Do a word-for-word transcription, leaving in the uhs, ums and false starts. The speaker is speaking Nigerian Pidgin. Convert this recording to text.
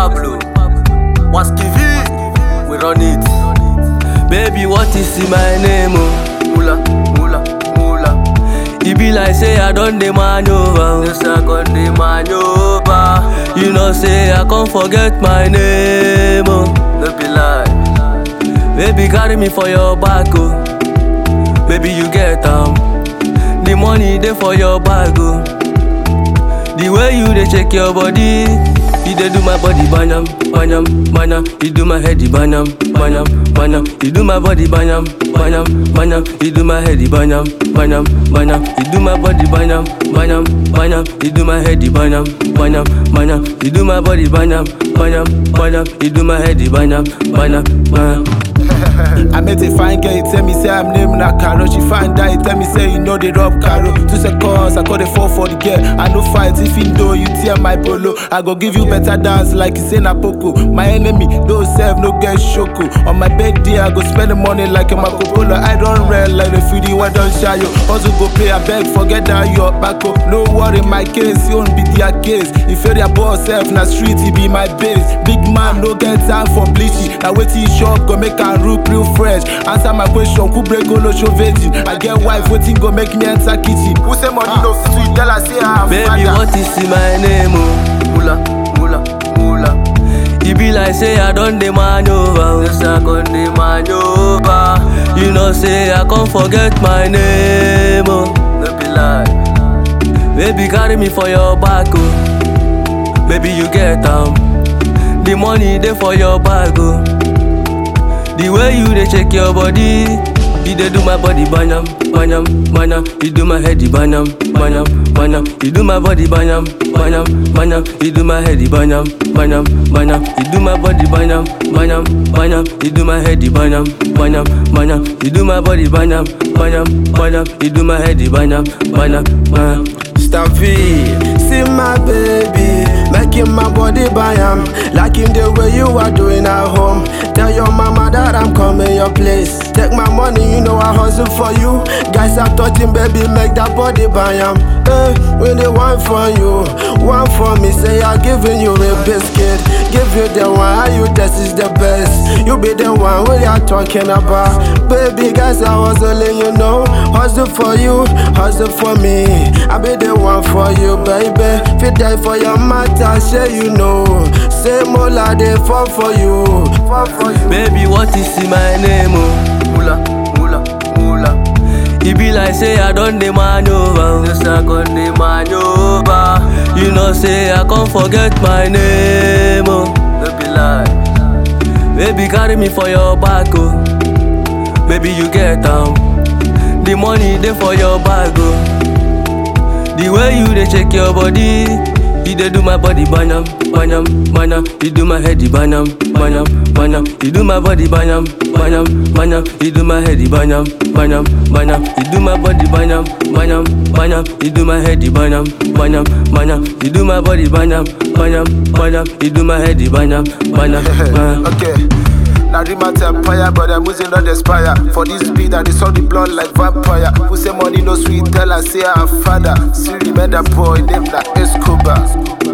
Pablo, Waskivi, we run it. Baby, what is in my name? Oh? Mula, mula, mula. It be like say I done the man over. Yes, I got the man over. You know say I can't forget my name. Oh, don't be lie. Baby, carry me for your back. Oh, baby, you get um the money there for your bag. Oh, the way you they shake your body. You dey do my body banyam, banyam, banyam. You do my heady banyam, banyam, banyam. You do my body banyam, banyam, banyam. You do my heady banyam, banyam, banyam. You do my body banyam, banyam, banyam. You do my heady banyam, banyam, banyam. You do my body banyam, banyam, banyam. You do my heady banyam, banyam, banyam. I met a fine girl, tell me say I'm named na Caro. She find out, tell me say you know they rob Caro. Two seconds, I call the four for the girl. I no fight if you know you tear my polo. I go give you better dance like you say na Poco. My enemy, no self, no get shoko. On my birthday, I go spend the money like a Marco Polo. I don't rent like the foodie, why don't shy yo? Also go pay, I beg, forget that your backo. No worry, my case, you won't be their case. If you're their boss self, na street, he be my base. Big man, no get time for bleachy. Now wait till shop, go make a root real fresh. Answer my question, who break all show virgin? I get wife, waiting go make me enter kitchen. Who say money no fit, tell her say I'm baby, father. what is in my name? Oh, mula, mula, mula. It be like say I done the man over. Yes, I got the man over. You know say I can't forget my name. Oh, don't be lie. Baby, carry me for your back. Oh, baby, you get um the money there for your bag. Oh, the way you they shake your body, you they do my body banyam, banyam, banyam. You do my heady banyam, banyam, banyam. You do my body banyam, banyam, banyam. You do my heady banyam, banyam, banyam. You do my body banyam, banyam, banyam. You do my heady banyam, banyam, banyam. You do my body banyam, banyam, banyam. You do my heady banyam, banyam, banyam. Stampede, see my baby, making my body bam, liking the way you are doing at home. Tell your mama that I'm coming your place. Take my money, you know I hustle for you. Guys are touching, baby, make that body bam. Hey, when they want for you, one for me, say I'm giving you a biscuit. Give you the one, how you this is the best. You be the one we are talking about. Baby, guys are hustling, you know. Hustle for you, hustle for me. I be the one for you, baby. Fit die for your matter, say you know. Say more like they fall for you, fall for you. Baby, what is in my name? Oh, mula, mula, mula. It be like say I done the man over. Yes, I got the man over. You know say I can't forget my name. Oh, don't be lie. Baby, carry me for your back. Oh, baby, you get um the money there for your bag. Oh, the way you they shake your body, you they do my body banyam, banyam, banyam. You do my heady banyam, banyam, banyam. You do my body banyam, banyam, banyam. You do my heady banyam, banyam, banyam. You do my body banyam, banyam, banyam. You do my heady banyam, banyam, banyam. You do my body banyam, banyam, banyam. You do my heady banyam, banyam, banyam. Okay. Now Rima empire, but I'm losing not aspire. For this beat, I saw the blood like vampire. Who say money no sweet, tell her say I'm father. Still remember boy named like Escobar.